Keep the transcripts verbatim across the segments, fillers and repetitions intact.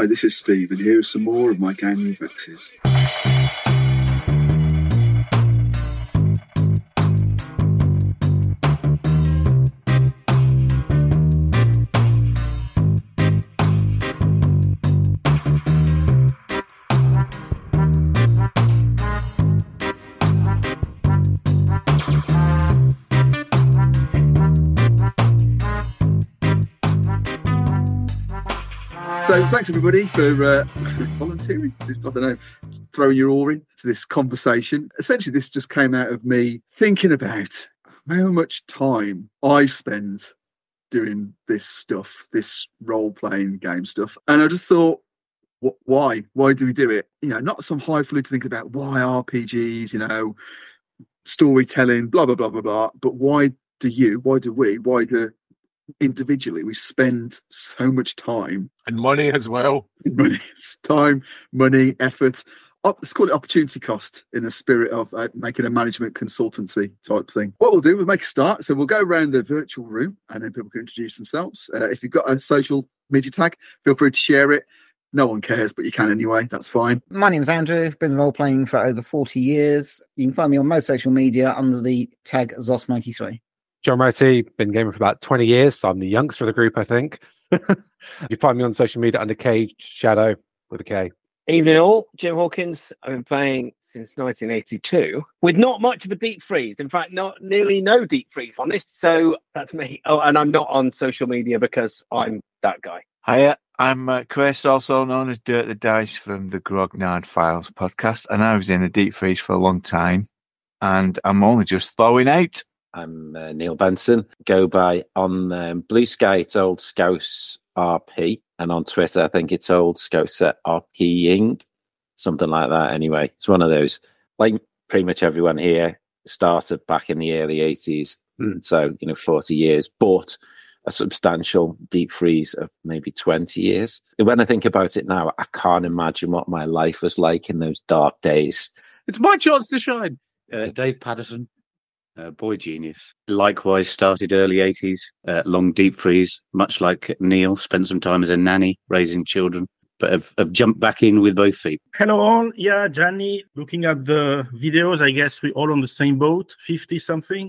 Hi, this is Steve, and here are some more of my gaming vexes. So thanks everybody for uh, volunteering, I don't know, throwing your oar into this conversation. Essentially, this just came out of me thinking about how much time I spend doing this stuff, this role-playing game stuff. And I just thought, what, why? Why do we do it? You know, not some highfalutin think about why R P Gs, you know, storytelling, blah, blah, blah, blah, blah. But why do you, why do we, why do individually we spend so much time and money as well money, time money effort up, let's call it opportunity cost in the spirit of uh, making a management consultancy type thing. What we'll do, we'll make a start, so we'll go around the virtual room and then people can introduce themselves. Uh, if you've got a social media tag, feel free to share it. No one cares, but you can anyway. That's fine. My name's Andrew. I've been role playing for over forty years. You can find me on most social media under the tag Zos ninety-three. John Murty, been gaming for about twenty years. So I'm the youngster of the group, I think. You find me on social media under K Shadow with a K. Evening all, Jim Hawkins. I've been playing since nineteen eighty-two with not much of a deep freeze. In fact, not nearly no deep freeze on this. So that's me. Oh, and I'm not on social media because I'm that guy. Hiya, I'm uh, Chris, also known as Dirt the Dice from the Grognard Files podcast, and I was in a deep freeze for a long time, and I'm only just thawing out. I'm uh, Neil Benson. Go by on um, Blue Sky, it's Old Scouse R P, and on Twitter, I think it's Old Scouser RPing, something like that. Anyway, it's one of those. Like pretty much everyone here started back in the early eighties, mm. so you know, forty years, but a substantial deep freeze of maybe twenty years. When I think about it now, I can't imagine what my life was like in those dark days. It's my chance to shine. Uh, Dave Patterson. Uh, boy genius. Likewise, started early eighties, uh, long deep freeze, much like Neil, spent some time as a nanny raising children, but have, have jumped back in with both feet. Hello all, yeah, Gianni, looking at the videos, I guess we're all on the same boat, fifty something.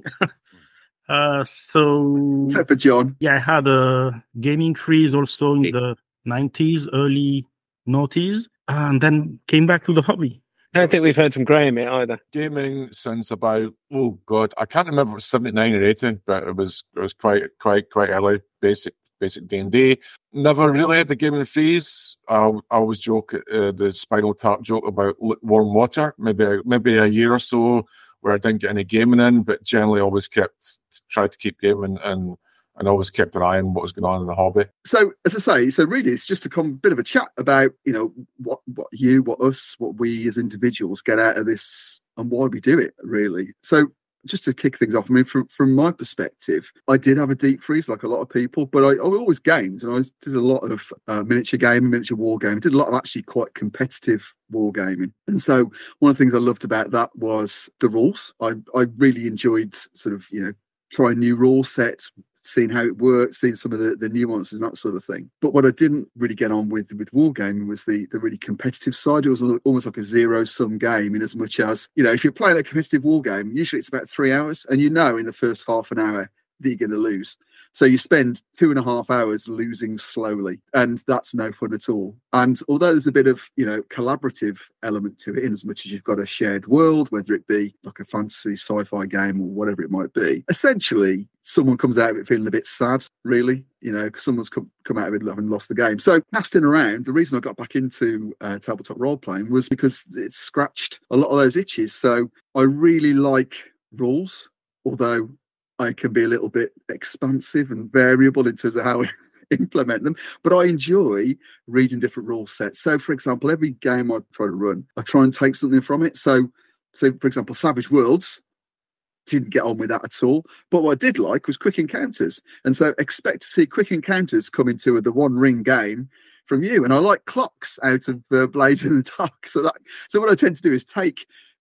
uh, so... Except for John. Yeah, I had a gaming freeze also in the nineties, early noughties, and then came back to the hobby. I don't think we've heard from Graham yet either. Gaming since about, oh God, I can't remember if it was seventy-nine or eighty, but it was it was quite quite quite early, basic basic D and D. Never really had the gaming freeze. I, I always joke uh, the Spinal Tap joke about warm water. Maybe a, maybe a year or so where I didn't get any gaming in, but generally always kept tried to keep gaming and. And always kept an eye on what was going on in the hobby. So, as I say, so really it's just a com- bit of a chat about, you know, what, what you, what us, what we as individuals get out of this and why we do it, really. So, just to kick things off, I mean, from, from my perspective, I did have a deep freeze like a lot of people, but I, I always gamed and I did a lot of uh, miniature gaming, miniature war gaming, did a lot of actually quite competitive war gaming. And so one of the things I loved about that was the rules. I, I really enjoyed sort of, you know, trying new rule sets, seeing how it works, seeing some of the, the nuances and that sort of thing. But what I didn't really get on with with wargaming was the, the really competitive side. It was almost like a zero-sum game in as much as, you know, if you're playing a competitive wargame, usually it's about three hours, and you know in the first half an hour that you're going to lose. So you spend two and a half hours losing slowly, and that's no fun at all. And although there's a bit of, you know, collaborative element to it, in as much as you've got a shared world, whether it be like a fantasy sci-fi game or whatever it might be, essentially someone comes out of it feeling a bit sad, really, you know, because someone's come, come out of it having lost the game. So casting around, the reason I got back into uh, tabletop role-playing was because it scratched a lot of those itches. So I really like rules, although I can be a little bit expansive and variable in terms of how I implement them, but I enjoy reading different rule sets. So, for example, every game I try to run, I try and take something from it. So, so for example, Savage Worlds, didn't get on with that at all. But what I did like was quick encounters. And so expect to see quick encounters come into the One Ring game from you. And I like clocks out of uh, Blades in the Dark. So that, so what I tend to do is take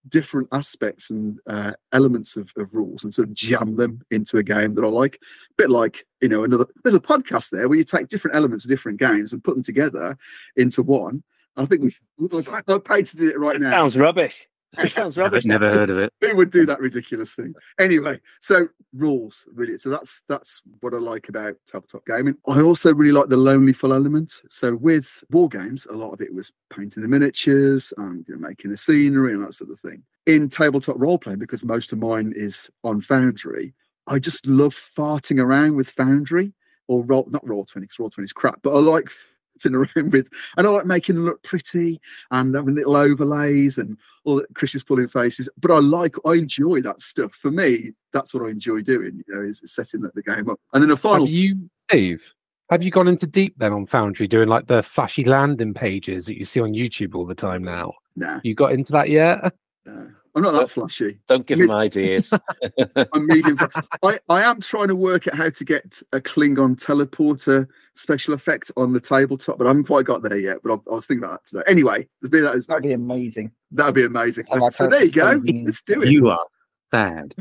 different aspects and uh, elements of, of rules and sort of jam them into a game that I like. A bit like, you know, another, there's a podcast there where you take different elements of different games and put them together into one. I think we I paid to do it right It now. sounds rubbish. It sounds rubbish. Never heard of it. Who would do that ridiculous thing? Anyway, so rules, really. So that's that's what I like about tabletop gaming. I also really like the lonely full element. So with war games, a lot of it was painting the miniatures and, you know, making the scenery and that sort of thing. In tabletop role playing, because most of mine is on Foundry, I just love farting around with Foundry or roll, not Roll twenty, because Roll twenty is crap, but I like farting around with, and I like making them look pretty and having little overlays and all that. Chris is pulling faces, but I like, I enjoy that stuff. For me, that's what I enjoy doing, you know, is setting the, the game up. And then a final. Have you, Steve? Have you gone into deep then on Foundry, doing like the flashy landing pages that you see on YouTube all the time now? Nah. You got into that yet? No, I'm not that flashy. Don't give Mid- them ideas. I'm medium. I, I am trying to work out how to get a Klingon teleporter special effect on the tabletop, but I haven't quite got there yet. But I, I was thinking about that today. Anyway, that is, That'd be amazing. that'd be amazing. I like So how there you it's go. frozen. Let's do it. You are bad.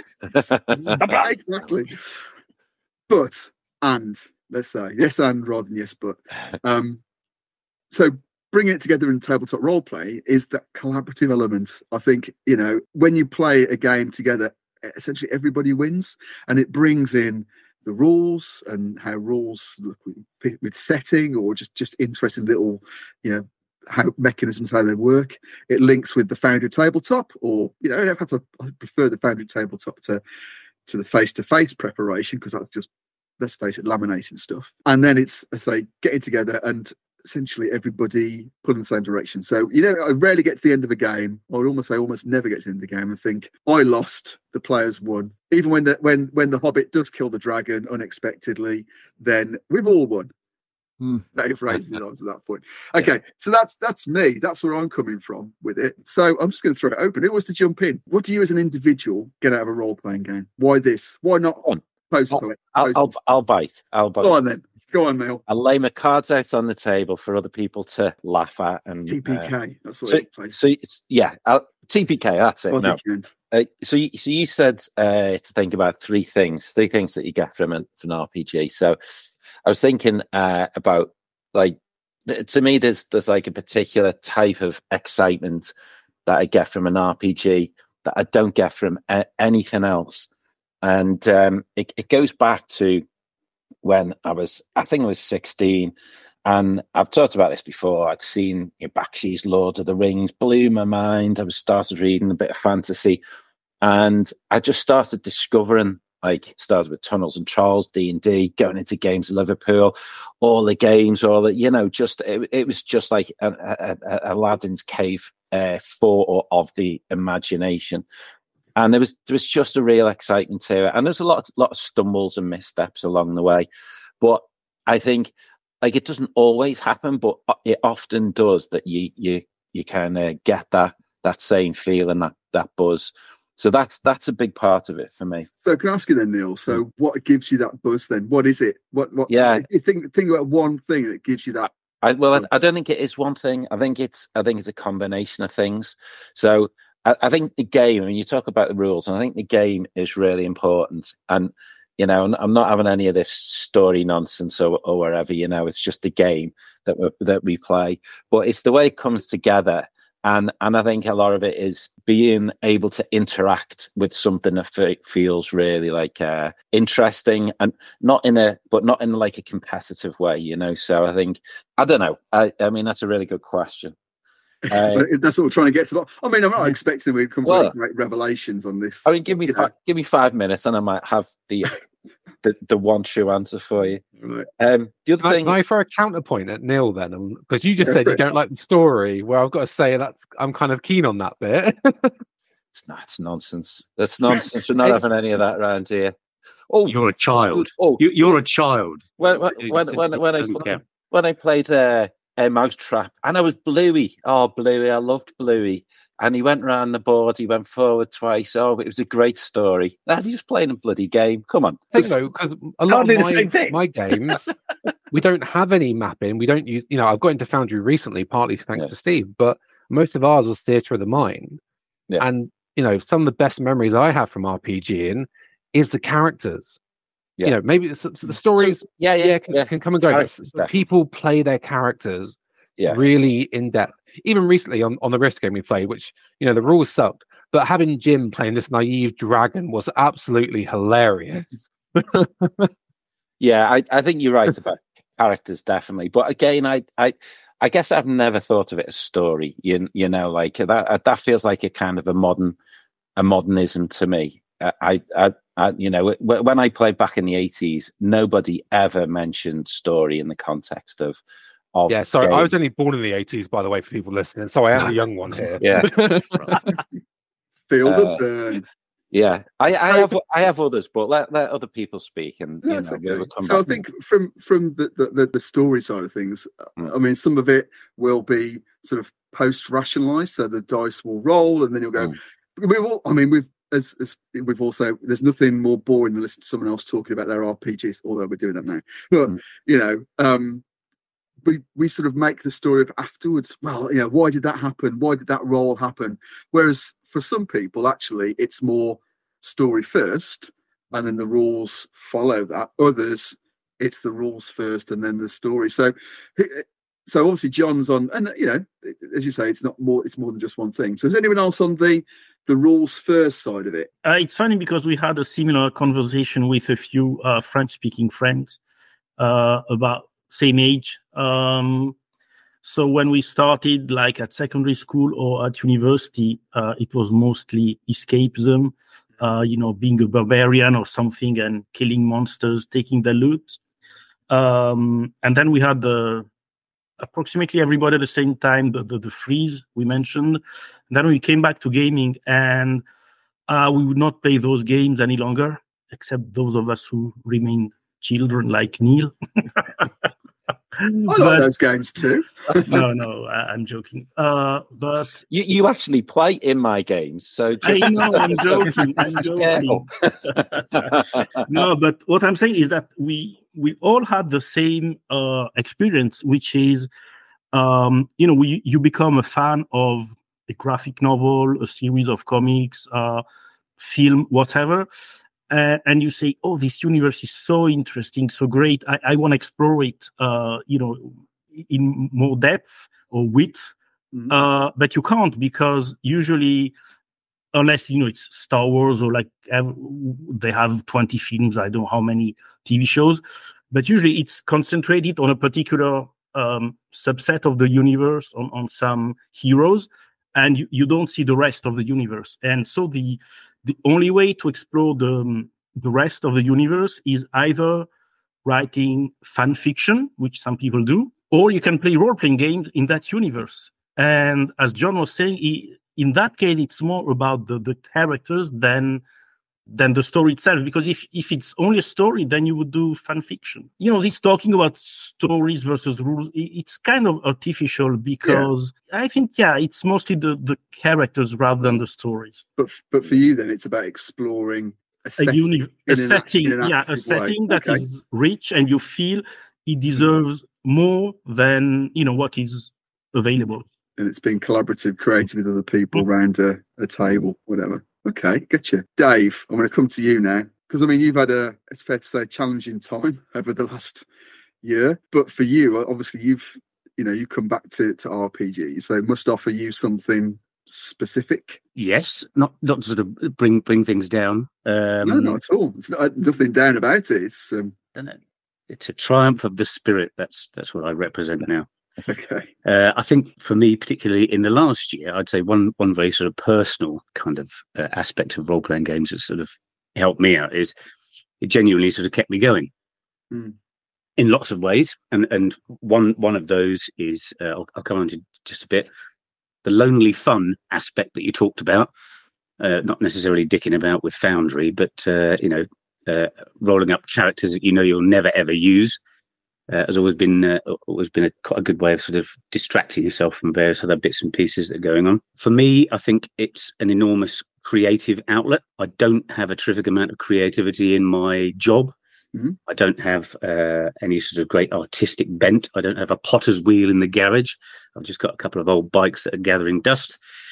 Exactly. But and let's say yes and rather than yes but. Um, so bringing it together in tabletop role play is that collaborative element. I think, you know, when you play a game together, essentially everybody wins, and it brings in the rules and how rules look with, with setting, or just just interesting little, you know, how mechanisms, how they work. It links with the Foundry tabletop, or, you know, I've had to I prefer the Foundry tabletop to to the face-to-face preparation, because that's just, let's face it, laminating stuff. And then it's, I say, getting together and essentially everybody pulling the same direction. So, you know, I rarely get to the end of a game. I would almost say almost never get to the end of the game and think, I lost, the players won. Even when the when when the Hobbit does kill the dragon unexpectedly, then we've all won. Hmm. That phrases it on to that point. Okay, so that's that's me. That's where I'm coming from with it. So I'm just going to throw it open. Who wants to jump in? What do you as an individual get out of a role-playing game? Why this? Why not post I'll, I'll, I'll, I'll bite. I'll bite. Go on then. Go on, Neil. I'll lay my cards out on the table for other people to laugh at. And T P K. Uh, that's what so, it plays. so it's, yeah, I'll, T P K. That's it. No. Uh, so, you, so you said uh, to think about three things, three things that you get from an, from an R P G. So I was thinking uh, about, like, to me, there's there's like a particular type of excitement that I get from an R P G that I don't get from a- anything else. And um, it, it goes back to when I was, I think I was sixteen, and I've talked about this before. I'd seen, you know, Bakshi's Lord of the Rings, blew my mind. I was started reading a bit of fantasy, and I just started discovering, like, started with Tunnels and Trolls, D and D, going into Games of Liverpool, all the games, all the, you know, just, it, it was just like a, a, a Aladdin's cave uh, for or of the imagination. And there was there was just a real excitement to it, and there's a lot lot of stumbles and missteps along the way. But I think, like, it doesn't always happen, but it often does. That you you you kind of get that that same feeling, that that buzz. So that's that's a big part of it for me. So can I ask you then, Neil? So what gives you that buzz then? What is it? What what? Yeah, you think think about one thing that gives you that. I, well, I, I don't think it is one thing. I think it's I think it's a combination of things. So. I think the game, I mean, you talk about the rules, and I think the game is really important. And, you know, I'm not having any of this story nonsense or, or wherever, you know, it's just the game that we that we play. But it's the way it comes together. And and I think a lot of it is being able to interact with something that fe- feels really like uh, interesting, and not in a, but not in like a competitive way, you know. So I think, I don't know. I, I mean, that's a really good question. Uh, that's what we're trying to get to. I mean, I'm not expecting we'd come well, to great revelations on this. I mean, give me fi- give me five minutes, and I might have the the, the one true answer for you. Right. Um, the other can, thing, I, can I throw a counterpoint at Neil then? Because you just said you don't like the story. Well, I've got to say that I'm kind of keen on that bit. it's not. It's nonsense. That's nonsense. We're not having any of that around here. Oh, you're a child. Oh, you, you're a child. When when when when, when I play, when I played. Uh, A Mousetrap, and I was Bluey. Oh, Bluey! I loved Bluey, and he went round the board. He went forward twice. Oh, it was a great story. He's just playing a bloody game. Come on, I think though, because a lot of my, my games, we don't have any mapping. We don't use. You know, I've got into Foundry recently, partly thanks yeah. to Steve, but most of ours was Theatre of the Mind. Yeah. And, you know, some of the best memories I have from RPGing is the characters. Yeah. You know, maybe it's, it's the stories, So, yeah, yeah, yeah, can, yeah. can come and go. But Characters, the people play their characters Yeah. really in depth. Even recently on, on the Rift game we played, which, you know, the rules sucked, but having Jim playing this naive dragon was absolutely hilarious. Yeah, I, I think you're right about characters, definitely. But again, I, I, I guess I've never thought of it as story. You, you know, like that. That feels like a kind of a modern, a modernism to me. I, I, I you know, when I played back in the eighties, nobody ever mentioned story in the context of. of yeah, sorry, game. I was only born in the eighties, by the way, for people listening. So I am the young one here. Yeah. Feel the Uh, burn. Yeah, I, I have I have others, but let, let other people speak, and you That's know, okay. we'll come So I back. think from from the, the, the story side of things, Mm. I mean, some of it will be sort of post rationalized, so the dice will roll, and then you'll go. Mm. We will. I mean, we've as, as we've also. There's nothing more boring than listening to someone else talking about their R P Gs. Although we're doing that now, but Mm. you know, um, we we sort of make the story up afterwards. Well, you know, why did that happen? Why did that roll happen? Whereas for some people, actually, it's more story first, and then the rules follow that. Others, it's the rules first, and then the story. So, so obviously, John's on, and you know, as you say, it's not more. It's more than just one thing. So, is anyone else on the the rules first side of it? Uh, it's funny because we had a similar conversation with a few uh, French-speaking friends uh, about same age. Um, so when we started, like at secondary school or at university, uh, it was mostly escapism. Uh, you know, being a barbarian or something and killing monsters, taking the loot. Um, and then we had the approximately everybody at the same time, the, the, the freeze we mentioned. And then we came back to gaming, and uh, we would not play those games any longer, except those of us who remain children like Neil. I like those games too. no, no, I, I'm joking. Uh, but You you actually play in my games, so just I know I'm joking. I'm joking. No, but what I'm saying is that we we all had the same uh, experience, which is, um, you know, we you become a fan of a graphic novel, a series of comics, uh, film, whatever. Uh, and you say, "Oh, this universe is so interesting, so great. I, I want to explore it, uh, you know, in more depth or width." Mm-hmm. Uh, but you can't, because usually, unless you know it's Star Wars or like ev- they have twenty films, I don't know how many T V shows, but usually it's concentrated on a particular um, subset of the universe, on, on some heroes, and you, you don't see the rest of the universe. And so the The only way to explore the, um, the rest of the universe is either writing fan fiction, which some people do, or you can play role-playing games in that universe. And as John was saying, he, in that case, it's more about the, the characters than than the story itself. Because if, if it's only a story, then you would do fan fiction. You know, this talking about stories versus rules, it's kind of artificial because yeah. I think, yeah, it's mostly the, the characters rather than the stories. But but for you, then, it's about exploring a setting, a, uni- a setting an, yeah, a setting way. that okay. is rich, and you feel it deserves mm-hmm. more than, you know, what is available. And it's been collaborative, created with other people mm-hmm. around a, a table, whatever. Okay, get you. Dave, I'm going to come to you now, because, I mean, you've had a, it's fair to say, challenging time over the last year. But for you, obviously, you've, you know, you come back to, to R P G, so it must offer you something specific. Yes, not not to sort of bring bring things down. Um, no, not at all. It's not, nothing down about it. It's um... it's a triumph of the spirit. That's that's what I represent now. Okay. Uh, I think for me, particularly in the last year, I'd say one one very sort of personal kind of uh, aspect of role playing games that sort of helped me out is it genuinely sort of kept me going mm. in lots of ways. And and one one of those is uh, I'll, I'll come on to just a bit. The lonely fun aspect that you talked about, uh, not necessarily dicking about with Foundry, but uh, you know, uh, rolling up characters that you know you'll never ever use. Uh, has always been uh, always been a quite a good way of sort of distracting yourself from various other bits and pieces that are going on. For me, I think it's an enormous creative outlet. I don't have a terrific amount of creativity in my job. Mm-hmm. I don't have uh, any sort of great artistic bent. I don't have a potter's wheel in the garage. I've just got a couple of old bikes that are gathering dust.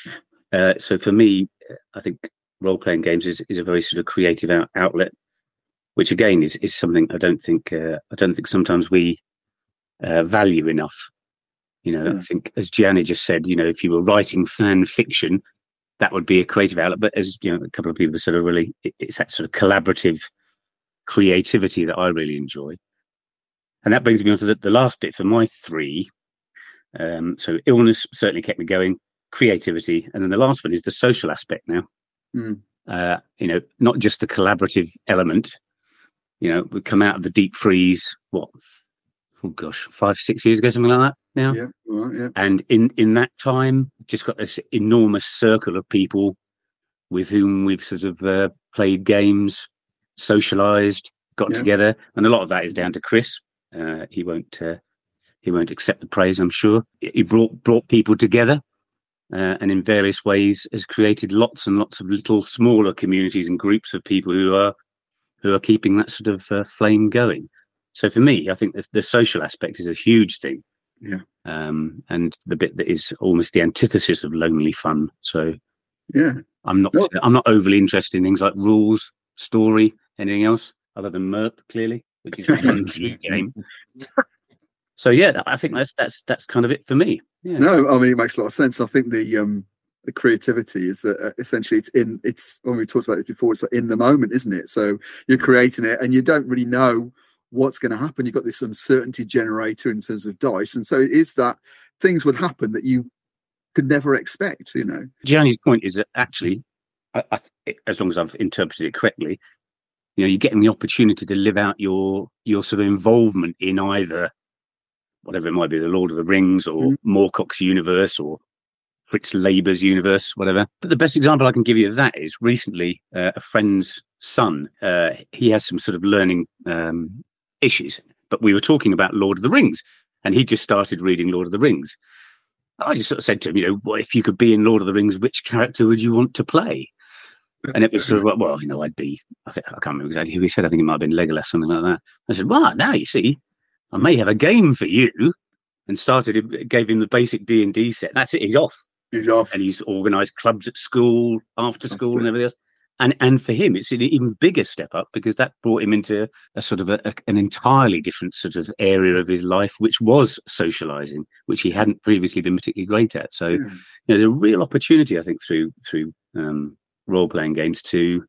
Uh, so for me, I think role-playing games is, is a very sort of creative out, outlet, which again is, is something I don't think uh, I don't think sometimes we uh, value enough. You know, mm. I think as Gianni just said, you know, if you were writing fan fiction, that would be a creative outlet. But as you know, a couple of people have said, really, it, it's that sort of collaborative creativity that I really enjoy. And that brings me on to the, the last bit for my three. Um, so illness certainly kept me going, creativity, and then the last one is the social aspect now. Mm. Uh, you know, not just the collaborative element. You know, we come out of the deep freeze, what, oh gosh, five, six years ago, something like that now. Yeah, right, yeah. And in, in that time, just got this enormous circle of people with whom we've sort of uh, played games, socialized, got Yeah. together. And a lot of that is down to Chris. Uh, he won't uh, he won't accept the praise, I'm sure. He brought brought people together. Uh, and in various ways has created lots and lots of little smaller communities and groups of people who are who are keeping that sort of uh, flame going. So for me, I think the, the social aspect is a huge thing. Yeah. Um, and the bit that is almost the antithesis of lonely fun. So yeah, I'm not no. I'm not overly interested in things like rules, story, anything else other than Merp, clearly, which is a fun game. So yeah, I think that's that's that's kind of it for me. Yeah. No, I mean it makes a lot of sense. I think the um the creativity is that uh, essentially it's in it's when we talked about it before, it's like in the moment, isn't it? So you're creating it and you don't really know what's going to happen. You've got this uncertainty generator in terms of dice, and so it is that things would happen that you could never expect. You know, Gianni's point is that actually, I, I, as long as I've interpreted it correctly, you know, you're getting the opportunity to live out your your sort of involvement in either whatever it might be, the Lord of the Rings or mm. Moorcock's universe or Fritz Leiber's universe, whatever. But the best example I can give you of that is recently uh, a friend's son. Uh, he has some sort of learning um, issues, but we were talking about Lord of the Rings, and he just started reading Lord of the Rings. I just sort of said to him, you know, well, if you could be in Lord of the Rings, which character would you want to play? And it was sort of like, well, you know, I'd be, I think I can't remember exactly who he said. I think it might have been Legolas, something like that. I said, well, now you see, I may have a game for you, and started, gave him the basic D and D set. That's it. He's off. He's off. And he's organised clubs at school, after school, and everything else. And and for him, it's an even bigger step up because that brought him into a sort of a, a, an entirely different sort of area of his life, which was socialising, which he hadn't previously been particularly great at. So, yeah. you know, there's a real opportunity, I think, through through um, role playing games to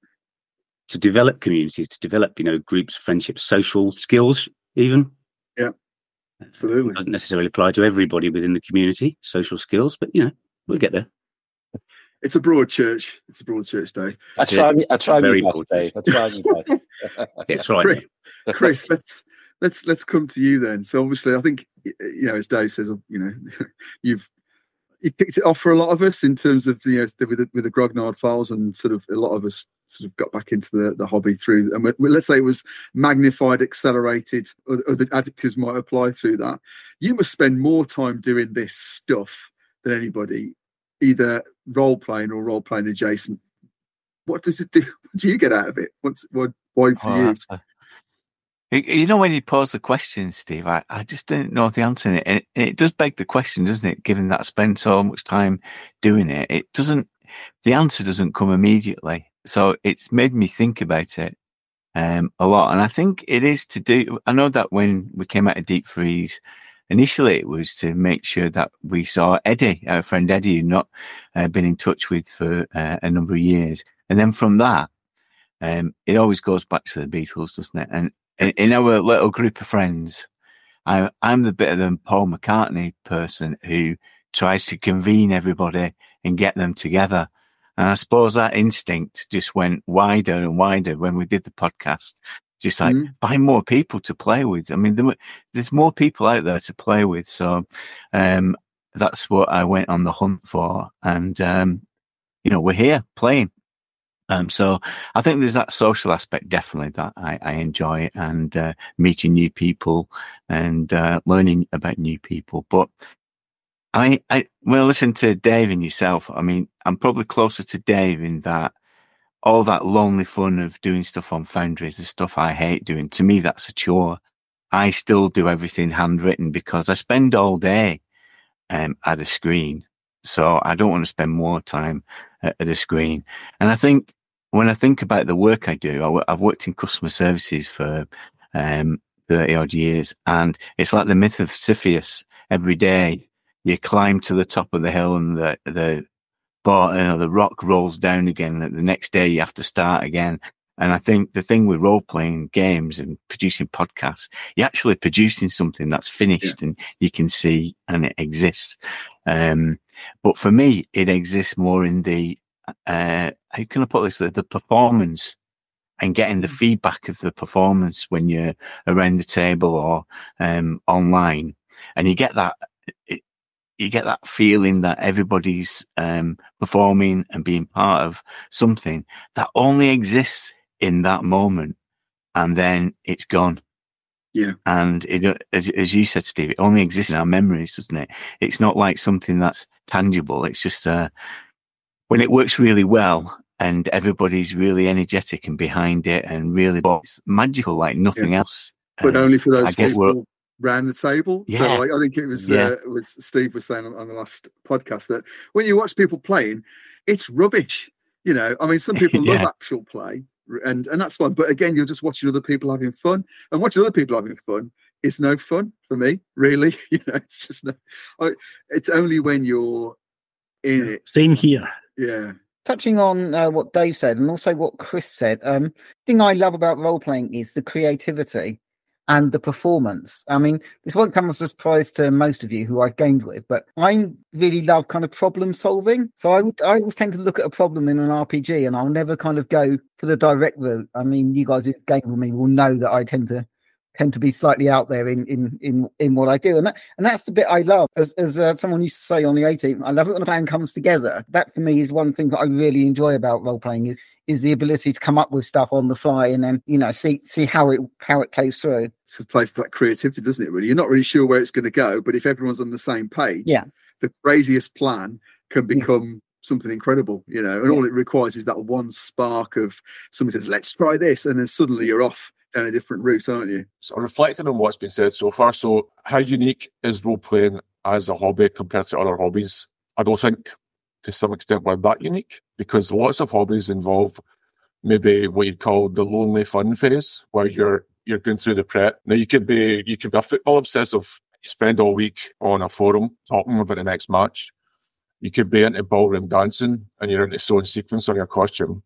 to develop communities, to develop, you know, groups, friendships, social skills, even. Yeah, absolutely. It doesn't necessarily apply to everybody within the community, social skills, but you know, we'll get there. It's a broad church. It's a broad church day. I try. I try my best, Dave. I try my best. That's right. Chris, Chris, let's let's let's come to you then. So obviously, I think you know, as Dave says, you know, you've you kicked it off for a lot of us in terms of you know with the, with the Grognard Files, and sort of a lot of us sort of got back into the, the hobby through. And let's say it was magnified, accelerated, or, or the adjectives might apply through that. You must spend more time doing this stuff than anybody, either role playing or role playing adjacent. What does it do? What do you get out of it? What's what? Why for oh, you? A, you know, when you pose the question, Steve, I, I just didn't know the answer. And it, it, it does beg the question, doesn't it? Given that I spend so much time doing it, it doesn't. The answer doesn't come immediately. So it's made me think about it um, a lot. And I think it is to do. I know that when we came out of Deep Freeze, initially, it was to make sure that we saw Eddie, our friend Eddie, who'd not uh, been in touch with for uh, a number of years. And then from that, um, it always goes back to the Beatles, doesn't it? And in, in our little group of friends, I, I'm the bit of the Paul McCartney person who tries to convene everybody and get them together. And I suppose that instinct just went wider and wider when we did the podcast. Just like mm. find more people to play with. I mean, there, there's more people out there to play with. So um, that's what I went on the hunt for. And, um, you know, we're here playing. Um, so I think there's that social aspect definitely that I, I enjoy, and uh, meeting new people and uh, learning about new people. But I, I, well, listen to Dave and yourself. I mean, I'm probably closer to Dave in that all that lonely fun of doing stuff on Foundry is the stuff I hate doing. To me, that's a chore. I still do everything handwritten because I spend all day um, at a screen. So I don't want to spend more time at, at a screen. And I think when I think about the work I do, I w- I've worked in customer services for um, thirty odd years, and it's like the myth of Sisyphus. Every day you climb to the top of the hill and the, the, bar, you know, the rock rolls down again. And the next day you have to start again. And I think the thing with role-playing games and producing podcasts, you're actually producing something that's finished yeah. and you can see and it exists. Um, but for me, it exists more in the, uh, how can I put this, the, the performance and getting the feedback of the performance when you're around the table or um, online. And you get that, it, you get that feeling that everybody's um, performing and being part of something that only exists in that moment, and then it's gone. Yeah. And it, as, as you said, Steve, it only exists in our memories, doesn't it? It's not like something that's tangible. It's just uh, when it works really well and everybody's really energetic and behind it and really, it's magical like nothing yeah. else. But uh, only for those I guess people round the table. Yeah. So like, I think it was, yeah. uh, was Steve was saying on, on the last podcast that when you watch people playing, it's rubbish. You know, I mean, some people yeah. love actual play. And and that's fine, but again, you're just watching other people having fun, and watching other people having fun is no fun for me, really. You know, it's just no. I, it's only when you're in it. Same here. Yeah. Touching on uh, what Dave said, and also what Chris said, um, the thing I love about role playing is the creativity and the performance. I mean, this won't come as a surprise to most of you who I've gamed with, but I really love kind of problem solving. So I would, I always tend to look at a problem in an R P G, and I'll never kind of go for the direct route. I mean, you guys who game with me will know that I tend to tend to be slightly out there in in in, in what I do, and that, and that's the bit I love. As as uh, someone used to say on the A-Team, I love it when a plan comes together. That for me is one thing that I really enjoy about role playing is is the ability to come up with stuff on the fly and then, you know, see see how it how it plays through. It plays to that creativity, doesn't it, really? You're not really sure where it's going to go, but if everyone's on the same page, yeah, the craziest plan can become yeah. something incredible, you know, and yeah. all it requires is that one spark of somebody says, let's try this, and then suddenly you're off down a different route, aren't you? So reflecting on what's been said so far, so how unique is role-playing as a hobby compared to other hobbies? I don't think to some extent we're that unique, because lots of hobbies involve maybe what you'd call the lonely fun phase, where you're you're going through the prep. Now you could be you could be a football obsessive. You spend all week on a forum talking about the next match. You could be into ballroom dancing and you're into sewing sequins on your costume.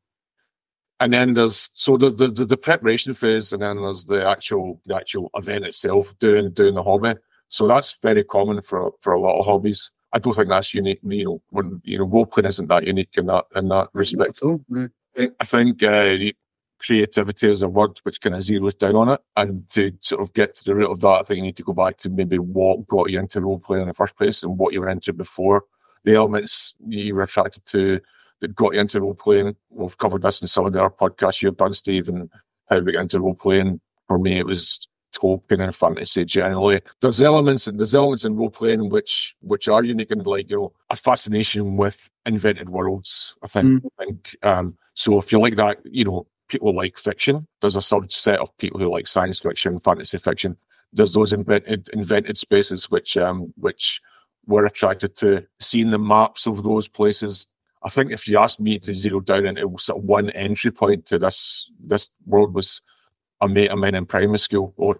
And then there's so there's the, the, the preparation phase, and then there's the actual the actual event itself, doing doing the hobby. So that's very common for for a lot of hobbies. I don't think that's unique. You know, when you know role playing isn't that unique in that in that respect. Not at all, no. I think uh, creativity is a word which kind of zeroes down on it, and to sort of get to the root of that, I think you need to go back to maybe what got you into role playing in the first place and what you were into before. The elements you were attracted to that got you into role playing. We've covered this in some of the other podcasts you've done, Steve, and how we got into role playing. For me, it was Tolkien and fantasy generally. There's elements and there's elements in role playing which which are unique, and like you know a fascination with invented worlds. I think. Mm. I think um, so. If you like that, you know, people like fiction. There's a subset of people who like science fiction, fantasy fiction. There's those invented invented spaces which um which we're attracted to. Seeing the maps of those places. I think if you asked me to zero down into sort of one entry point to this this world was a mate of mine in primary school, or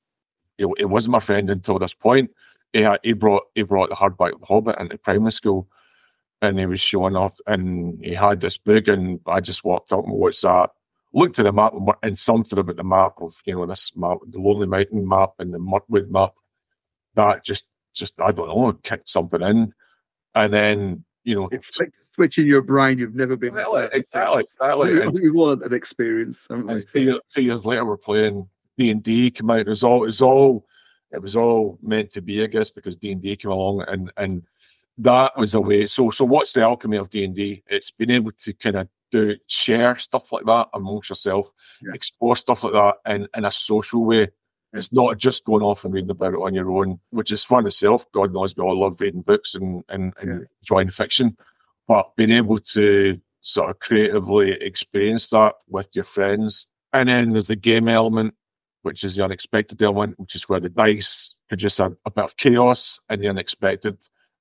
it, it wasn't my friend until this point. He had, he brought he brought the hardback Hobbit into primary school, and he was showing off, and he had this book, and I just walked up and watched that. Looked at the map and something about the map of you know this map, the Lonely Mountain map and the Mirkwood map, that just just I don't know kicked something in, and then. You know, it's like a switch in your brain you've never been. Exactly, exactly. exactly. I think we've all had that experience, haven't we? Three years, three years later, we're playing D and D. Came out. It was all. It was all. It was all meant to be, I guess, because D and D came along, and and that was a way. So, so what's the alchemy of D and D? It's being able to kind of do share stuff like that amongst yourself, yeah. explore stuff like that, in in a social way. It's not just going off and reading about it on your own, which is fun itself. God knows we all love reading books and, and, and yeah. enjoying fiction. But being able to sort of creatively experience that with your friends. And then there's the game element, which is the unexpected element, which is where the dice produce a, a bit of chaos and the unexpected.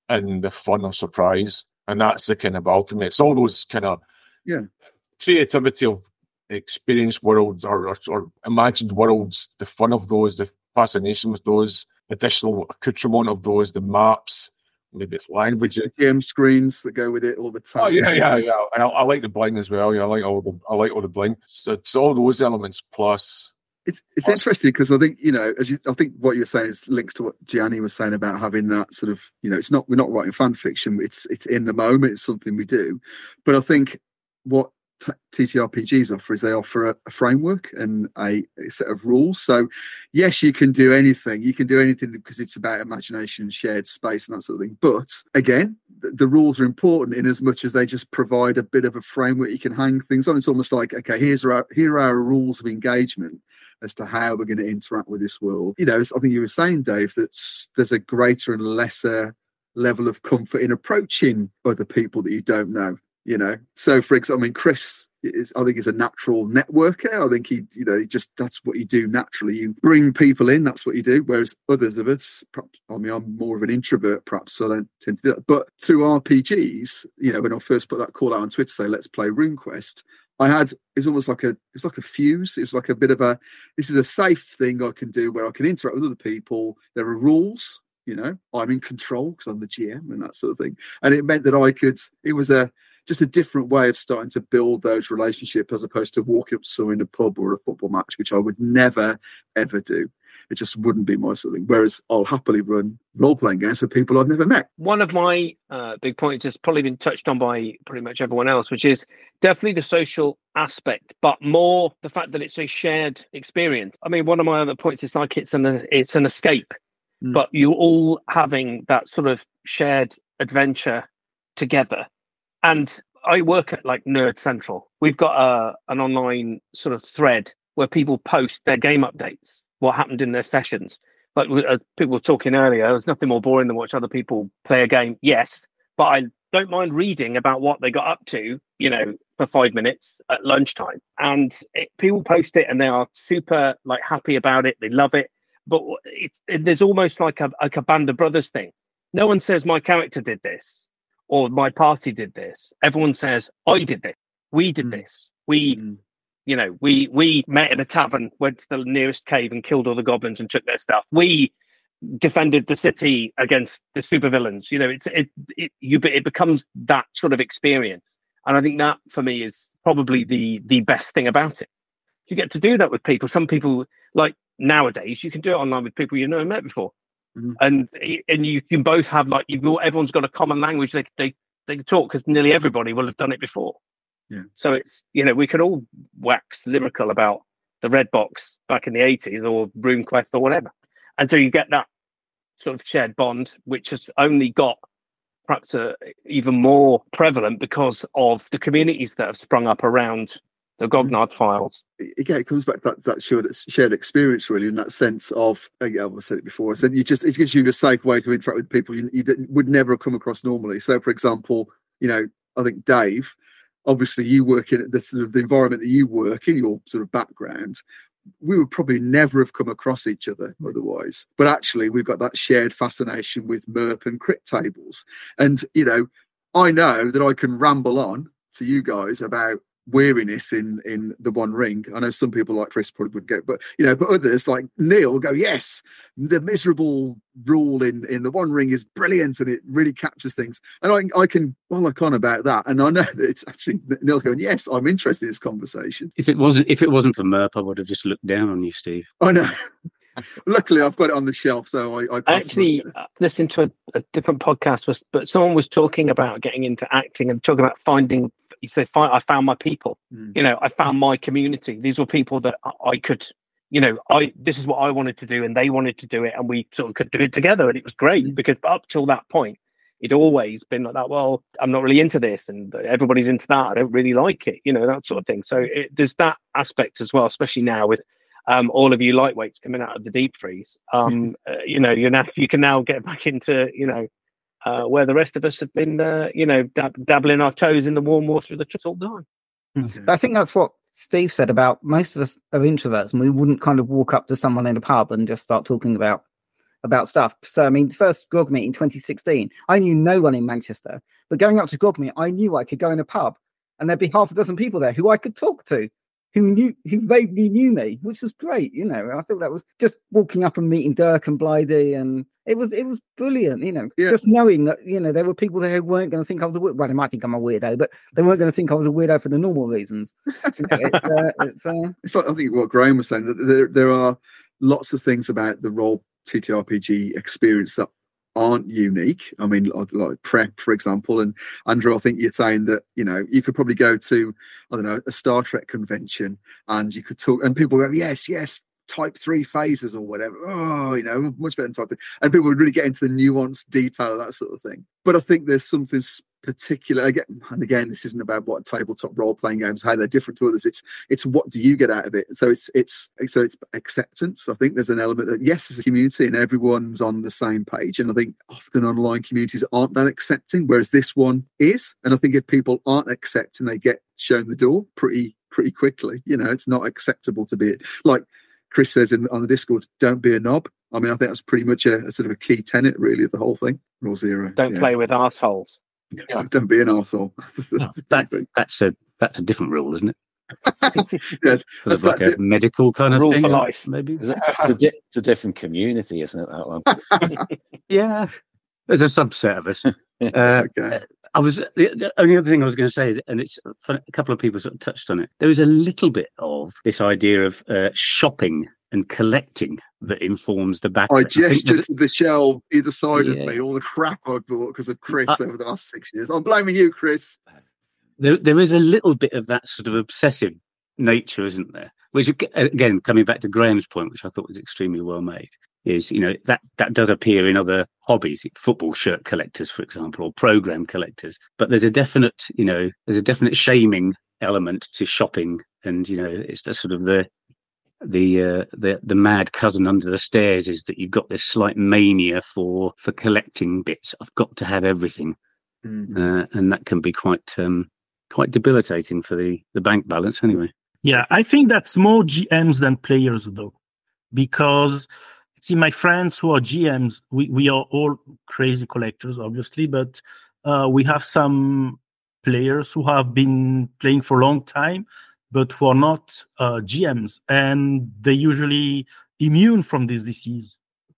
and the fun of surprise. And that's the kind of alchemy. It's all those kind of yeah creativity of experienced worlds or, or, or imagined worlds, the fun of those, the fascination with those, additional accoutrement of those, the maps, maybe it's language. Game screens that go with it all the time. Oh yeah, yeah, yeah. I, I like the bling as well. Yeah, I like all the I like all the bling. So it's all those elements plus. It's it's plus. interesting because I think you know, as you, I think what you're saying is links to what Gianni was saying about having that sort of, you know, it's not we're not writing fan fiction. It's it's in the moment. It's something we do, but I think what T T R P Gs offer is they offer a, a framework and a, a set of rules. So yes, you can do anything. You can do anything because it's about imagination, shared space, and that sort of thing. But again, the, the rules are important in as much as they just provide a bit of a framework you can hang things on. It's almost like, okay, here's our here are our rules of engagement as to how we're going to interact with this world. You know, I think you were saying, Dave, that there's a greater and lesser level of comfort in approaching other people that you don't know. You know, so for example, I mean, Chris is, I think, is a natural networker. I think he, you know, he just that's what you do naturally. You bring people in, that's what you do. Whereas others of us, perhaps, I mean, I'm more of an introvert, perhaps, so I don't tend to do that. But through R P Gs, you know, when I first put that call out on Twitter, say, let's play RuneQuest, I had, it's almost like a, it's like a fuse. It was like a bit of a, this is a safe thing I can do where I can interact with other people. There are rules, you know, I'm in control because I'm the G M and that sort of thing. And it meant that I could, it was a, just a different way of starting to build those relationships as opposed to walking up to someone in a pub or a football match, which I would never, ever do. It just wouldn't be my sort of thing. Whereas I'll happily run role-playing games with people I've never met. One of my uh, big points has probably been touched on by pretty much everyone else, which is definitely the social aspect, but more the fact that it's a shared experience. I mean, one of my other points is like it's an it's an escape, mm. but you all having that sort of shared adventure together. And I work at like Nerd Central. We've got a an online sort of thread where people post their game updates, what happened in their sessions. Like as people were talking earlier, there's nothing more boring than watch other people play a game. Yes, but I don't mind reading about what they got up to, you know, for five minutes at lunchtime. And it, people post it and they are super like happy about it. They love it. But it's it, there's almost like a like a Band of Brothers thing. No one says my character did this. Or my party did this. Everyone says, I did this. We did mm. this. We, mm. you know, we we met in a tavern, went to the nearest cave and killed all the goblins and took their stuff. We defended the city against the supervillains. You know, it's it it you it becomes that sort of experience. And I think that for me is probably the the best thing about it. You get to do that with people. Some people, like nowadays, you can do it online with people you've never met before. Mm-hmm. And and you can both have like you've got, everyone's got a common language they they they can talk because nearly everybody will have done it before. Yeah. So it's, you know, we could all wax lyrical about the Red Box back in the eighties or RuneQuest or whatever, and so you get that sort of shared bond, which has only got perhaps uh, even more prevalent because of the communities that have sprung up around the Grognard files. Again, it comes back to that, that shared, shared experience, really, in that sense of, yeah, I've said it before, I said you just, it gives you a safe way to interact with people you, you would never have come across normally. So, for example, you know, I think Dave, obviously you work in the sort of the environment that you work in, your sort of background, we would probably never have come across each other otherwise. But actually, we've got that shared fascination with MERP and crit tables. And, you know, I know that I can ramble on to you guys about weariness in in the One Ring. I know some people like Chris probably would go, but you know, but others like Neil will go, yes, the miserable rule in in the One Ring is brilliant and it really captures things. And I I can bollock on about that, and I know that it's actually Neil's going, yes, I'm interested in this conversation. If it wasn't if it wasn't for MERP, I would have just looked down on you, Steve. I know. Luckily, I've got it on the shelf, so I, I actually uh, listened to a, a different podcast, was, but someone was talking about getting into acting and talking about finding. You say, I found my people. Mm. You know, I found my community. These were people that I could, you know, I this is what I wanted to do, and they wanted to do it, and we sort of could do it together, and it was great mm. because up till that point, it'd always been like that. Well, I'm not really into this, and everybody's into that. I don't really like it, you know, that sort of thing. So it, there's that aspect as well, especially now with. Um, all of you lightweights coming out of the deep freeze, um, uh, you know, you now you can now get back into, you know, uh, where the rest of us have been, uh, you know, dab- dabbling our toes in the warm water of the truth all the time. Okay. I think that's what Steve said about most of us are introverts, and we wouldn't kind of walk up to someone in a pub and just start talking about about stuff. So, I mean, first G O G meet in twenty sixteen, I knew no one in Manchester. But going up to G O G meet, I knew I could go in a pub and there'd be half a dozen people there who I could talk to, who knew, who vaguely knew me, which was great. You know, I thought that was just walking up and meeting Dirk and Blythe, and it was it was brilliant. You know, yeah. Just knowing that, you know, there were people there who weren't going to think I was a weirdo. Well, they might think I'm a weirdo, but they weren't going to think I was a weirdo for the normal reasons. You know, it's, uh, it's, uh... it's like, I think what Graham was saying, that there there are lots of things about the role T T R P G experience that aren't unique. I mean, like, like prep, for example. And Andrew, I think you're saying that, you know, you could probably go to, I don't know, a Star Trek convention and you could talk, and people go, yes, yes, type three phases or whatever. Oh, you know, much better than type three. And people would really get into the nuanced detail, that sort of thing. But I think there's something particular, again, and again, this isn't about what tabletop role-playing games, how they're different to others. It's it's what do you get out of it? So it's it's so it's acceptance. I think there's an element that, yes, as a community and everyone's on the same page, and I think often online communities aren't that accepting, whereas this one is. And I think if people aren't accepting, they get shown the door pretty pretty quickly. You know, it's not acceptable to be like Chris says in, on the Discord, don't be a knob. I mean, I think that's pretty much a, a sort of a key tenet, really, of the whole thing. Rule zero. Don't yeah. play with arseholes. Yeah, don't be an arsehole. No, that, that's a that's a different rule, isn't it? Yes, that's like a di- medical kind of rule thing, for life. Maybe it's a, it's, a di- it's a different community, isn't it? That one. Yeah, there's a subset of us. Uh, okay. I was the, the only other thing I was going to say, and it's a couple of people sort of touched on it. There is a little bit of this idea of uh, shopping and collecting that informs the back. I gestured I to the shelf either side yeah. of me, all the crap I bought because of Chris uh, over the last six years. I'm blaming you, Chris. There, there is a little bit of that sort of obsessive nature, isn't there? Which, again, coming back to Graham's point, which I thought was extremely well made, is, you know, that, that does appear in other hobbies, football shirt collectors, for example, or program collectors. But there's a definite, you know, there's a definite shaming element to shopping, and, you know, it's the sort of the the uh, the the mad cousin under the stairs is that you've got this slight mania for for collecting bits. I've got to have everything, mm-hmm. uh, and that can be quite um, quite debilitating for the the bank balance, anyway. Yeah, I think that's more G Ms than players, though, because see, my friends who are G Ms, we we are all crazy collectors, obviously, but uh, we have some players who have been playing for a long time, but who are not uh, G Ms, and they're usually immune from this disease.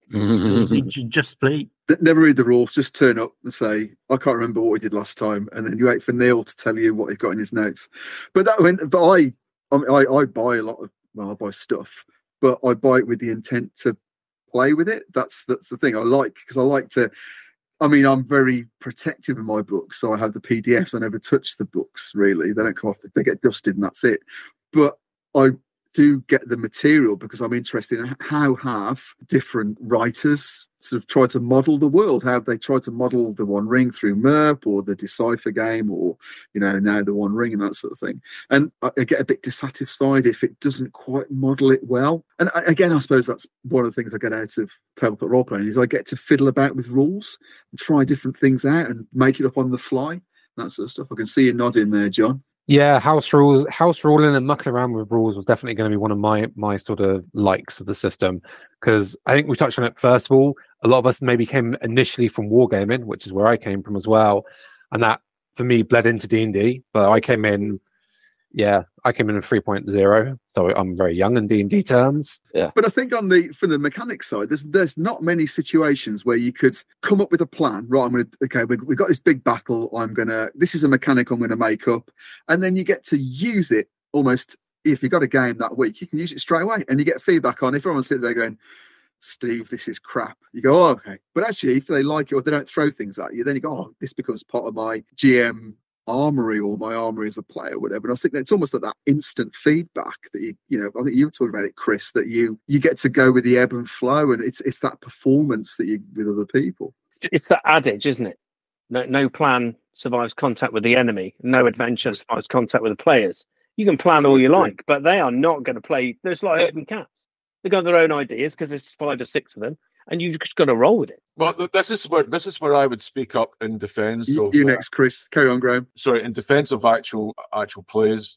They just play. Never read the rules, just turn up and say, I can't remember what we did last time, and then you wait for Neil to tell you what he's got in his notes. But that when but I, I, mean, I, I buy a lot of, well, I buy stuff, but I buy it with the intent to play with it. That's that's the thing I like, because I like to, I mean, I'm very protective of my books, so I have the P D Fs. I never touch the books, really. They don't come off, they get dusted and that's it. But I do get the material because I'm interested in how have different writers sort of tried to model the world, how have they tried to model the One Ring through MERP or the Decipher game, or, you know, now the One Ring and that sort of thing. And I, I get a bit dissatisfied if it doesn't quite model it well. And I, again, I suppose that's one of the things I get out of tabletop role playing, is I get to fiddle about with rules and try different things out and make it up on the fly, that sort of stuff. I can see you nodding there, John. Yeah, house rules, house ruling, and mucking around with rules was definitely going to be one of my my sort of likes of the system, because I think we touched on it. First of all, a lot of us maybe came initially from wargaming, which is where I came from as well, and that for me bled into D and D. But I came in, yeah, I came in in three point oh, so I'm very young in D and D terms. Yeah, but I think on the from the mechanics side, there's there's not many situations where you could come up with a plan. Right, I'm gonna okay, we, we've got this big battle. I'm gonna this is a mechanic I'm gonna make up, and then you get to use it almost. If you've got a game that week, you can use it straight away, and you get feedback on. If everyone sits there going, Steve, this is crap, you go, oh, okay. But actually, if they like it or they don't throw things at you, then you go, oh, this becomes part of my G M armory or my armory as a player, or whatever. And I think it's almost like that instant feedback that you, you know, I think you were talking about it, Chris, that you you get to go with the ebb and flow, and it's it's that performance that you with other people. It's that adage, isn't it? No, no plan survives contact with the enemy. No adventure survives contact with the players. You can plan all you like, but they are not going to play. There's like herding cats. They've got their own ideas because there's five or six of them, and you've just got to roll with it. Well, this is where this is where I would speak up in defence you, of you uh, next, Chris. Carry on, Graham. Sorry, in defence of actual actual plays.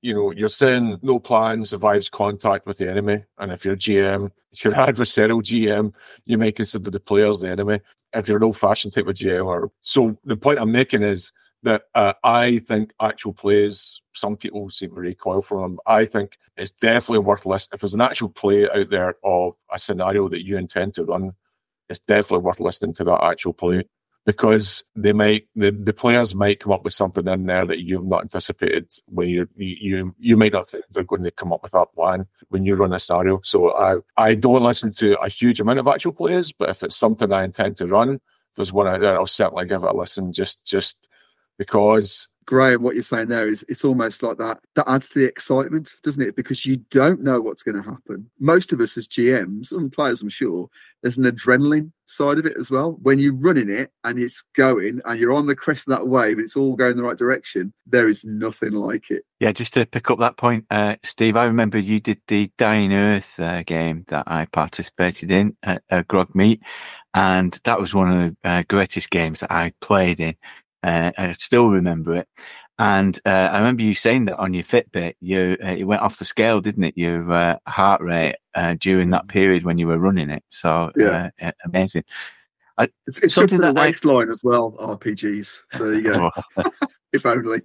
you know, you're saying no plan survives contact with the enemy. And if you're G M, if you're adversarial G M, you may consider the players the enemy. If you're an old-fashioned type of G M, or so the point I'm making is that uh, I think actual plays, some people seem to recoil from them. I think it's definitely worth listening. If there's an actual play out there of a scenario that you intend to run, it's definitely worth listening to that actual play, because they might the, the players might come up with something in there that you've not anticipated when you're, you you you might not think they're going to come up with that plan when you run a scenario. So I I don't listen to a huge amount of actual plays, but if it's something I intend to run, if there's one out there, I'll certainly give it a listen. Just just because. Graham, what you're saying there is it's almost like that. That adds to the excitement, doesn't it? Because you don't know what's going to happen. Most of us as G Ms and players, I'm sure, there's an adrenaline side of it as well. When you're running it and it's going and you're on the crest of that wave and it's all going in the right direction, there is nothing like it. Yeah, just to pick up that point, uh, Steve, I remember you did the Dying Earth uh, game that I participated in at uh, Grog Meet, and that was one of the uh, greatest games that I played in. Uh, I still remember it. And uh, I remember you saying that on your Fitbit, you uh, it went off the scale, didn't it? Your uh, heart rate uh, during that period when you were running it. So yeah. uh, amazing. I, it's it's good for the waistline I, as well, R P Gs. So there you go. If only.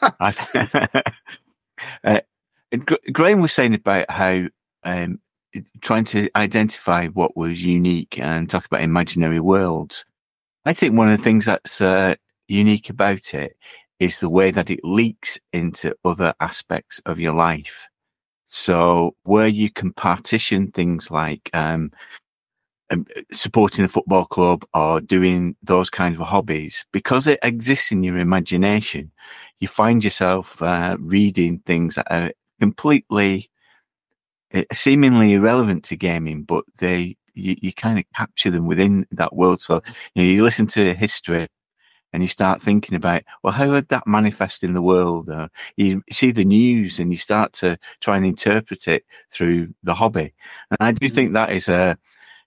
uh, Graham was saying about how um, trying to identify what was unique and talk about imaginary worlds. I think one of the things that's uh, unique about it is the way that it leaks into other aspects of your life. So where you can partition things like um, um, supporting a football club or doing those kinds of hobbies, because it exists in your imagination, you find yourself uh, reading things that are completely, uh, seemingly irrelevant to gaming, but they you, you kind of capture them within that world. So you know, you listen to history, and you start thinking about, well, how would that manifest in the world? Uh, you see the news and you start to try and interpret it through the hobby. And I do think that is a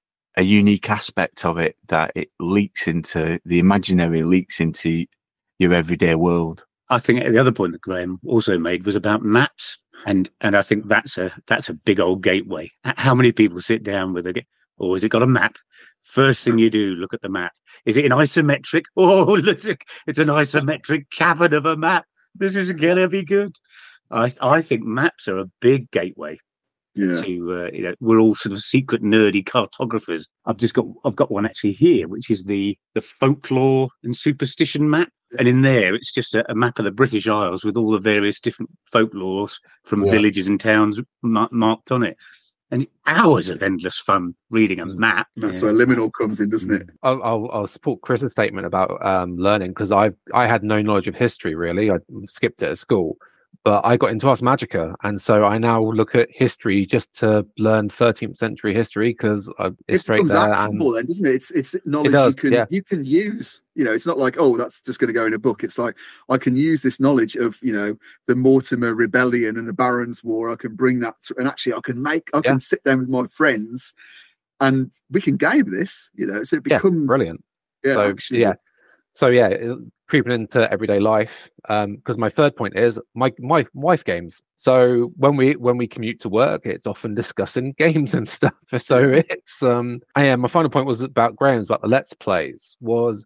a unique aspect of it, that it leaks into, the imaginary leaks into your everyday world. I think the other point that Graham also made was about maps. And and I think that's a that's a big old gateway. How many people sit down with a, or has it got a map? First thing you do, look at the map. Is it an isometric? Oh, look, it's an isometric cavern of a map. This is going to be good. I I think maps are a big gateway. Yeah. To uh, you know, we're all sort of secret nerdy cartographers. I've just got I've got one actually here, which is the the folklore and superstition map. And in there, it's just a, a map of the British Isles with all the various different folklores from yeah. villages and towns mar- marked on it. And hours of endless fun reading a map. That's yeah. where Liminal comes in, doesn't it? I'll, I'll, I'll support Chris's statement about um, learning, because I I had no knowledge of history, really. I skipped it at school. But I got into Ars Magica, and so I now look at history just to learn thirteenth century history, because it's it straight there. Actionable, then, doesn't it? It's it's knowledge it does, you can yeah. you can use. You know, it's not like, oh, that's just going to go in a book. It's like, I can use this knowledge of, you know, the Mortimer Rebellion and the Barons' War. I can bring that through, and actually, I can make. I yeah. can sit down with my friends, and we can game this. You know, so it becomes yeah, brilliant. Yeah, so, actually, yeah. So yeah, it, creeping into everyday life. Um, because my third point is my my wife games. So when we when we commute to work, it's often discussing games and stuff. So it's um. And yeah, my final point was about Graham's about the Let's Plays. Was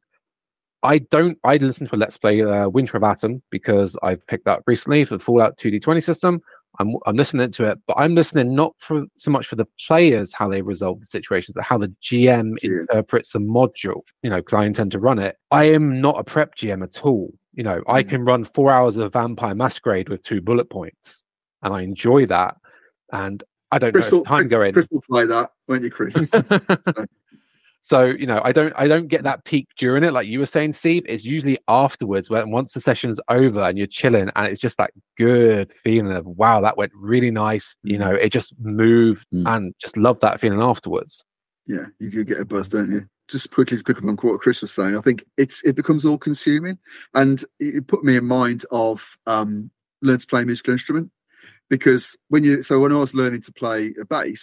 I don't I listen to a Let's Play uh, Winter of Atom, because I've picked that up recently for the Fallout two D twenty system. I'm I'm listening to it, but I'm listening not for so much for the players, how they resolve the situations, but how the G M yeah. interprets the module. You know, because I intend to run it. I am not a prep G M at all. You know, mm. I can run four hours of Vampire Masquerade with two bullet points, and I enjoy that. And I don't Chris know as time going. Chris will play that, won't you, Chris? so. So, you know, I don't I don't get that peak during it, like you were saying, Steve. It's usually afterwards, when once the session's over and you're chilling, and it's just that good feeling of, wow, that went really nice. You know, it just moved, mm. and just love that feeling afterwards. Yeah, you do get a buzz, don't you? Just quickly to pick up on what Chris was saying, I think it's it becomes all consuming, and it put me in mind of um, learn to play a musical instrument, because when you so when I was learning to play a bass,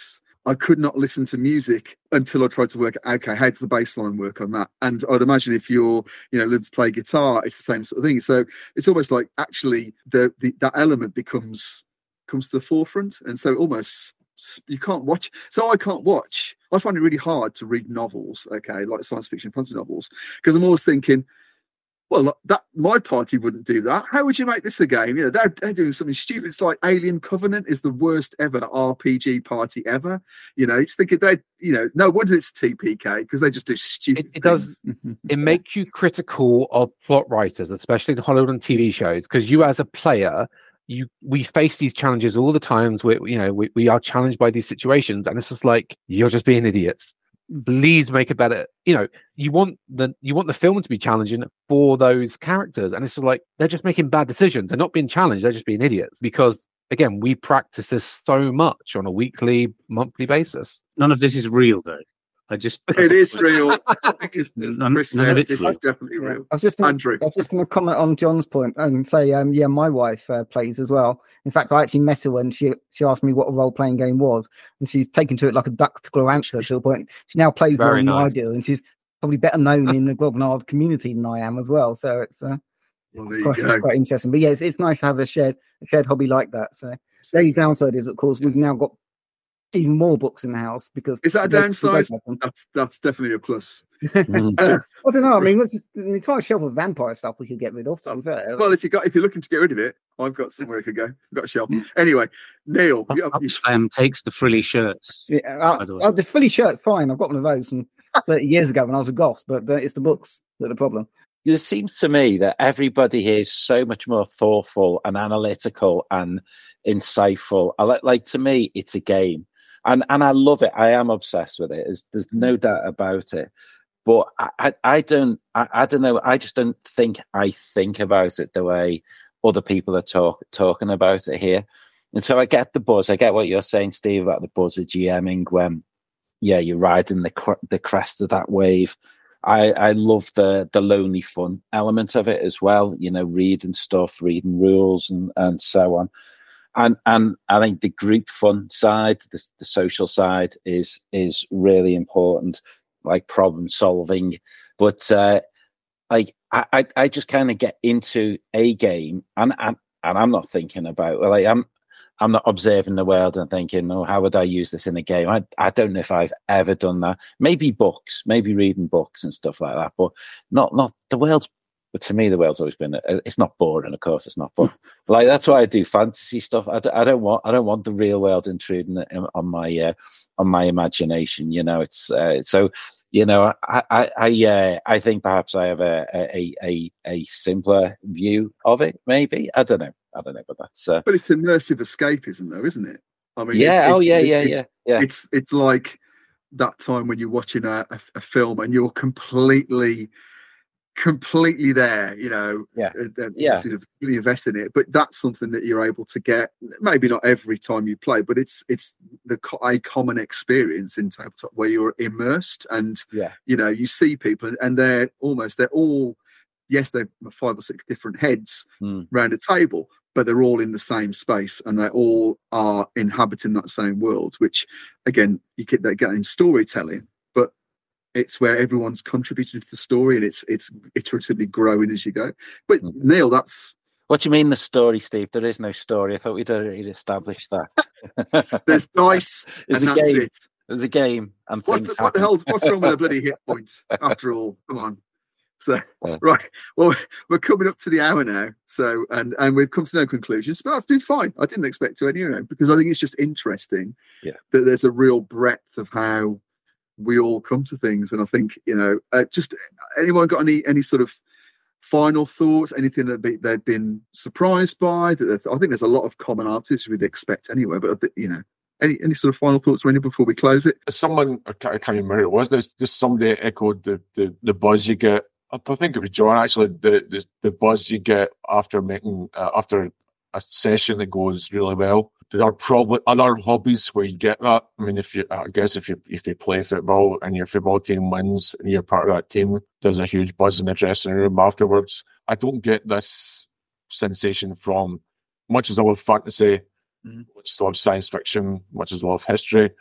I could not listen to music until I tried to work, okay, how does the bass line work on that? And I'd imagine if you're, you know, learn to play guitar, it's the same sort of thing. So it's almost like actually the, the that element becomes comes to the forefront. And so almost you can't watch. So I can't watch. I find it really hard to read novels, okay, like science fiction fantasy novels, because I'm always thinking, well, that my party wouldn't do that. How would you make this a game? You know, they're, they're doing something stupid. It's like Alien Covenant is the worst ever R P G party ever. You know, it's thinking they, you know, no wonder it's T P K because they just do stupid. It, it does. It makes you critical of plot writers, especially the Hollywood and T V shows, because you, as a player, you we face these challenges all the times. Where you know we, we are challenged by these situations, and it's just like you're just being idiots. Please make it better. You know, you want the you want the film to be challenging for those characters, and it's just like they're just making bad decisions. They're not being challenged. They're just being idiots. Because again, we practice this so much on a weekly, monthly basis. None of this is real, though. I just it is real. I think it's, none, Chris none said, of it's this real. is definitely real. I was just gonna, Andrew. I was just going to comment on John's point and say, um, yeah, my wife uh, plays as well. In fact, I actually met her when she she asked me what a role playing game was, and she's taken to it like a duck to Glorantha to the point she now plays more Very than I nice. do, and she's probably better known in the Grognard community than I am as well. So it's, uh, Well, it's there quite, you go. quite interesting. But yeah, it's, it's nice to have a shared a shared hobby like that. So the only downside is, of course, we've now got even more books in the house because Is that a we both- we downside? both have them. That's that's definitely a plus. Mm. Uh, I don't know. I mean, what's an entire shelf of vampire stuff we could get rid of. To be fair. well, if you got if you're looking to get rid of it, I've got somewhere it could go. I've got a shelf. Anyway, Neil, you, you, Oxfam takes the frilly shirts. Yeah, uh, by the way. uh, the fully shirt, fine. I've got one of those from thirty years ago when I was a goth, but, but it's the books that are the problem. It seems to me that everybody here is so much more thoughtful and analytical and insightful. I like, like to me, it's a game, and and I love it. I am obsessed with it. There's, there's no doubt about it. But I, I, I don't, I, I don't know. I just don't think I think about it the way other people are talk, talking about it here. And so I get the buzz. I get what you're saying, Steve, about the buzz of GMing when, yeah, you're riding the cr- the crest of that wave. I, I love the the lonely fun element of it as well. You know, reading stuff, reading rules, and, and so on. And and I think the group fun side, the, the social side, is is really important, like problem solving. But uh, like I, I, I just kind of get into a game, and and and I'm not thinking about like I'm. I'm not observing the world and thinking, oh, how would I use this in a game? I I don't know if I've ever done that. Maybe books, maybe reading books and stuff like that, but not not the world's. But to me, the world's always been. It's not boring, of course, it's not. But like that's why I do fantasy stuff. I, I don't want I don't want the real world intruding on my uh, on my imagination. You know, it's uh, so. You know, I I I, uh, I think perhaps I have a, a a a simpler view of it. Maybe I don't know. I don't know, but that's. Uh, but it's immersive escapism, though, isn't it? I mean, yeah. It's, oh, it's, yeah, it, yeah, it, yeah, yeah. It's it's like that time when you're watching a, a, a film and you're completely, completely there. You know, yeah, and, and yeah. Sort of really invest in it. But that's something that you're able to get. Maybe not every time you play, but it's it's the a common experience in tabletop where you're immersed and yeah. you know you see people and they're almost they're all. Yes, they're five or six different heads mm. around a table, but they're all in the same space and they all are inhabiting that same world, which, again, you get that in storytelling, but it's where everyone's contributing to the story and it's it's iteratively growing as you go. But, mm. Neil, that's... What do you mean the story, Steve? There is no story. I thought we'd already established that. There's dice There's and a that's game. it. There's a game and what things the, what the hell's What's wrong with a bloody hit point, after all? Come on. So, yeah. Right, well, we're coming up to the hour now, so and and we've come to no conclusions, but I've been fine. I didn't expect to anyway, because I think it's just interesting yeah. that there's a real breadth of how we all come to things, and I think you know, uh, just anyone got any any sort of final thoughts, anything that be, they've been surprised by? That I think there's a lot of commonalities we'd expect anyway, but you know. Any any sort of final thoughts, Randy, before we close it? Someone, I can't, I can't remember who it was, there's just somebody echoed the, the, the buzz you get. I think it was John, actually, the the, the buzz you get after making, uh, after a session that goes really well. There are probably other hobbies where you get that. I mean, if you, I guess if you if you play football and your football team wins and you're part of that team, there's a huge buzz in the dressing room afterwards. I don't get this sensation from, much as I love fantasy, mm-hmm. much as I love science fiction, much as I love history,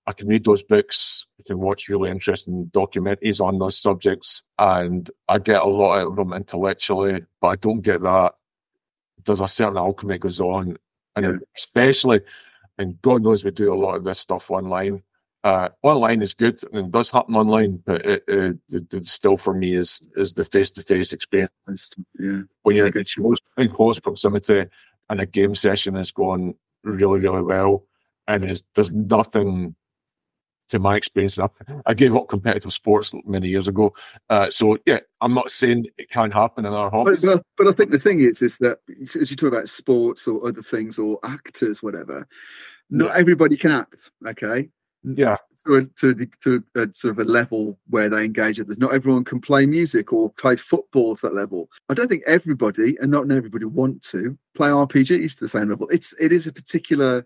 I can read those books, I can watch really interesting documentaries on those subjects, and I get a lot out of them intellectually, but I don't get that. There's a certain alchemy that goes on, and Yeah. especially, and God knows we do a lot of this stuff online. Uh, online is good, and it does happen online, but it, it, it, it still for me is is the face-to-face experience. Yeah. When you're I in get you. close, in close proximity and a game session is going really, really well, and there's, there's nothing, to my experience, I, I gave up competitive sports many years ago. Uh, so, yeah, I'm not saying it can't happen in our But, hobbies. but, but I think the thing is, is that as you talk about sports or other things or actors, whatever, not Yeah. everybody can act, okay? Yeah, To a, to, to a sort of a level where they engage at this. Not everyone can play music or play football to that level. I don't think everybody, and not everybody, want to play R P Gs to the same level. It's it is a particular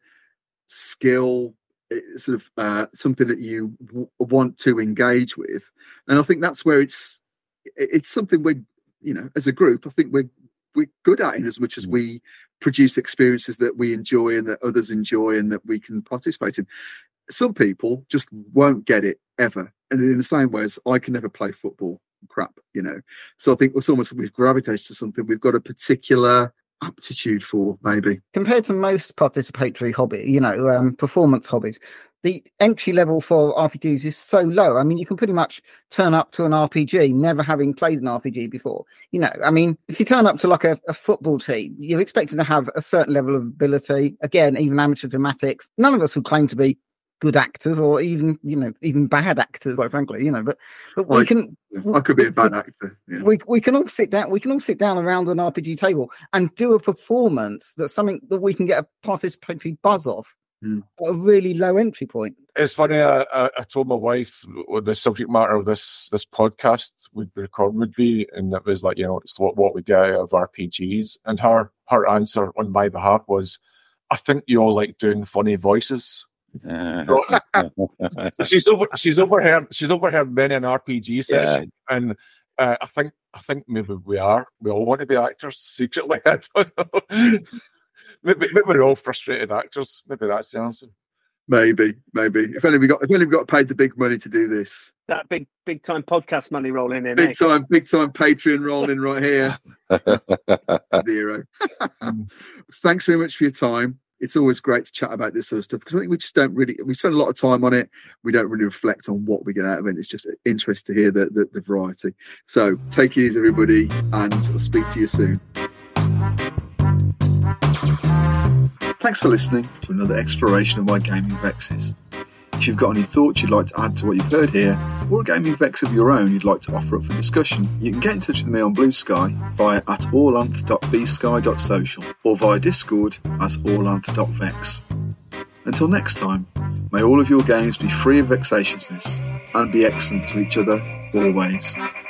skill, it's sort of uh, something that you w- want to engage with, and I think that's where it's it's something we, you know, as a group, I think we're we're good at, in as much as we produce experiences that we enjoy and that others enjoy and that we can participate in. Some people just won't get it ever, and in the same way as I can never play football, crap, you know. So I think it's almost we've gravitated to something we've got a particular aptitude for, maybe. Compared to most participatory hobby, you know, um, performance hobbies, the entry level for R P Gs is so low. I mean, you can pretty much turn up to an R P G never having played an R P G before. You know, I mean, if you turn up to like a, a football team, you're expected to have a certain level of ability. Again, even amateur dramatics. None of us would claim to be good actors or even, you know, even bad actors, quite frankly, you know, but, but we I- can, I could be a bad actor. Yeah. we we can all sit down. We can all sit down around an R P G table and do a performance that's something that we can get a participatory buzz off Mm. at a really low entry point. it's funny. I, I, I told my wife what the subject matter of this this podcast would be recording would be, and it was like, you know, it's what what we get out of R P Gs, and her her answer on my behalf was, "I think you all like doing funny voices." she's over she's overheard she's overheard many an R P G session, and uh, I think I think maybe we are we all want to be actors secretly. I don't know. maybe, maybe we're all frustrated actors. Maybe that's the answer. Maybe, maybe. If only we got, if only we got paid the big money to do this. That big, big time podcast money rolling in. Big eh? time, big time Patreon rolling right here. Zero. Thanks very much for your time. It's always great to chat about this sort of stuff because I think we just don't really, we spend a lot of time on it. We don't really reflect on what we get out of it. It's just interesting to hear the, the, the variety. So take it easy, everybody, and I'll speak to you soon. Thanks for listening to another exploration of my gaming vexes. If you've got any thoughts you'd like to add to what you've heard here, or a gaming vex of your own you'd like to offer up for discussion, you can get in touch with me on Blue Sky via at orlanth dot b sky dot social or via Discord as orlanth dot vex. Until next time, may all of your games be free of vexatiousness and be excellent to each other always.